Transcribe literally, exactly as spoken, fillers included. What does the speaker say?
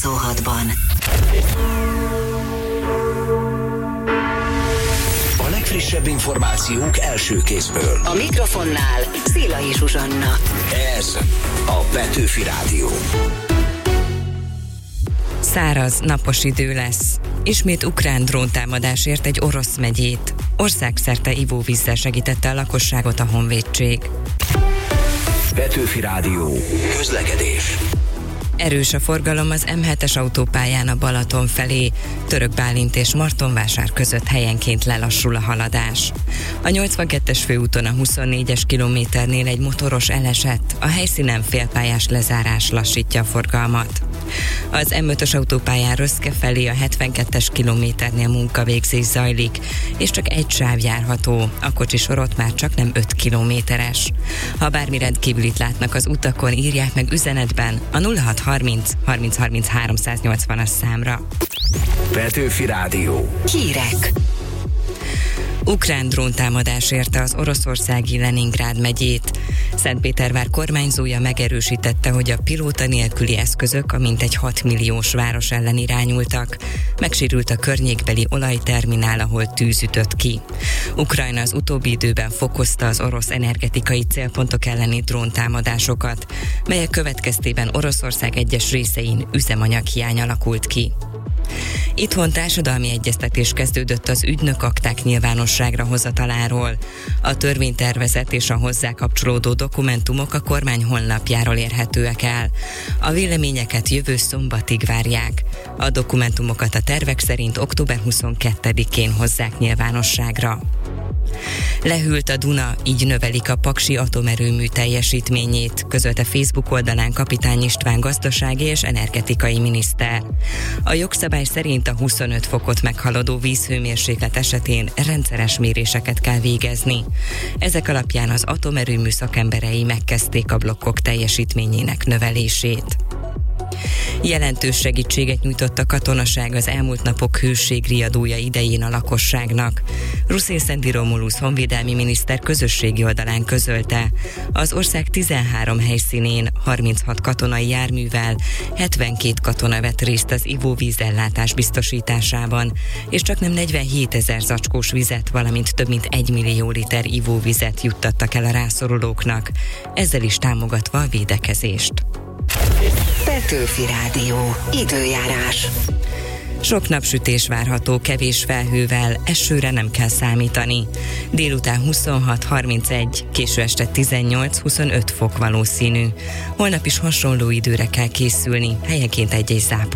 nyolcvanhatban. A legfrissebb információk első kézből. A mikrofonnál Szélai Zsuzsanna. Ez a Petőfi Rádió. Száraz, napos idő lesz. Ismét ukrán dróntámadás ért egy orosz megyét. Országszerte ivóvízzel segítette a lakosságot a honvédség. Petőfi Rádió. Közlekedés. Erős a forgalom az em hetes autópályán a Balaton felé. Török Bálint és Martonvásár között helyenként lelassul a haladás. A nyolcvankettes főúton a huszonnégyes kilométernél egy motoros elesett, a helyszínen félpályás lezárás lassítja a forgalmat. Az em ötös autópályán Röszke felé a hetvenkettes kilométernél munkavégzés zajlik, és csak egy sáv járható, a kocsisorot már csak nem öt kilométeres. Ha bármi rendkívülit látnak az utakon, írják meg üzenetben a nulla hat harminc harminc harminc háromszáznyolcvanas számra. Petőfi Rádió. Hírek. Ukrán dróntámadás érte az oroszországi Leningrád megyét. Szentpétervár kormányzója megerősítette, hogy a pilóta nélküli eszközök a mintegy hat milliós város ellen irányultak. Megsérült a környékbeli olajterminál, ahol tűz ütött ki. Ukrajna az utóbbi időben fokozta az orosz energetikai célpontok elleni dróntámadásokat, melyek következtében Oroszország egyes részein üzemanyaghiány alakult ki. Itthon társadalmi egyeztetés kezdődött az ügynökakták nyilvánosságra hozataláról. A törvénytervezet és a hozzá kapcsolódó dokumentumok a kormány honlapjáról érhetőek el. A véleményeket jövő szombatig várják. A dokumentumokat a tervek szerint október huszonkettedikén hozzák nyilvánosságra. Lehűlt a Duna, így növelik a paksi atomerőmű teljesítményét, közölte Facebook oldalán Kapitány István gazdasági és energetikai miniszter. A jogszabály szerint a huszonöt fokot meghaladó vízhőmérséklet esetén rendszeres méréseket kell végezni. Ezek alapján az atomerőmű szakemberei megkezdték a blokkok teljesítményének növelését. Jelentős segítséget nyújtott a katonaság az elmúlt napok hőségriadója idején a lakosságnak. Ruszin Szendi Romulusz honvédelmi miniszter közösségi oldalán közölte, az ország tizenhárom helyszínén harminchat katonai járművel hetvenkét katona vett részt az ivóvízellátás biztosításában, és csaknem negyvenhétezer zacskós vizet, valamint több mint egy millió liter ivóvizet juttattak el a rászorulóknak, ezzel is támogatva a védekezést. Petőfi Rádió. Időjárás. Sok napsütés várható, kevés felhővel, esőre nem kell számítani. Délután huszonhat harmincegy, késő este tizennyolc huszonöt fok valószínű. Holnap is hasonló időre kell készülni, helyenként egy-egy zápor.